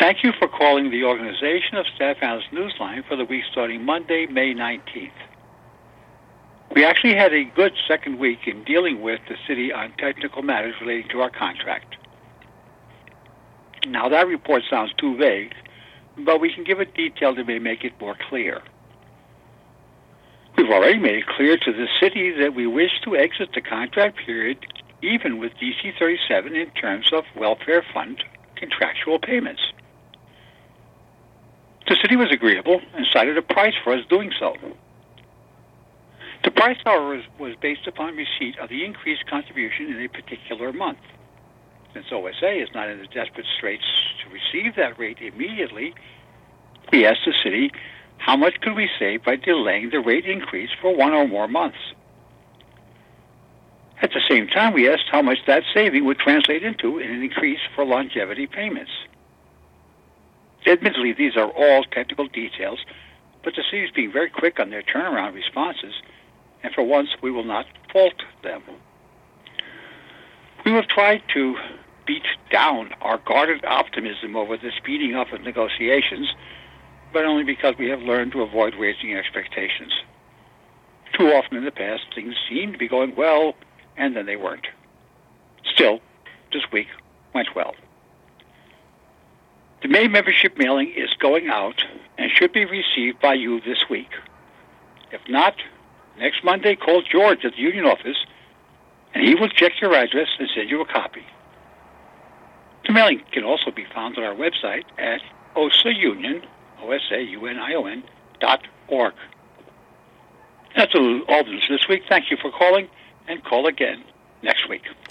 Thank you for calling the Organization of Staff Analysts Newsline for the week starting Monday, May 19th. We actually had a good second week in dealing with the city on technical matters relating to our contract. Now, that report sounds too vague, but we can give it detail that may make it more clear. We've already made it clear to the city that we wish to exit the contract period even with DC 37 in terms of welfare fund contractual payments. The city was agreeable and cited a price for us doing so. The price, however, was based upon receipt of the increased contribution in a particular month. Since OSA is not in the desperate straits to receive that rate immediately, we asked the city how much could we save by delaying the rate increase for one or more months. At the same time, we asked how much that saving would translate into in an increase for longevity payments. Admittedly, these are all technical details, but the city is being very quick on their turnaround responses, and for once, we will not fault them. We have tried to beat down our guarded optimism over the speeding up of negotiations, but only because we have learned to avoid raising expectations. Too often in the past, things seemed to be going well, and then they weren't. Still, this week went well. The May membership mailing is going out and should be received by you this week. If not, next Monday, call George at the union office, and he will check your address and send you a copy. The mailing can also be found on our website at osaunion.org. That's all the news this week. Thank you for calling, and call again next week.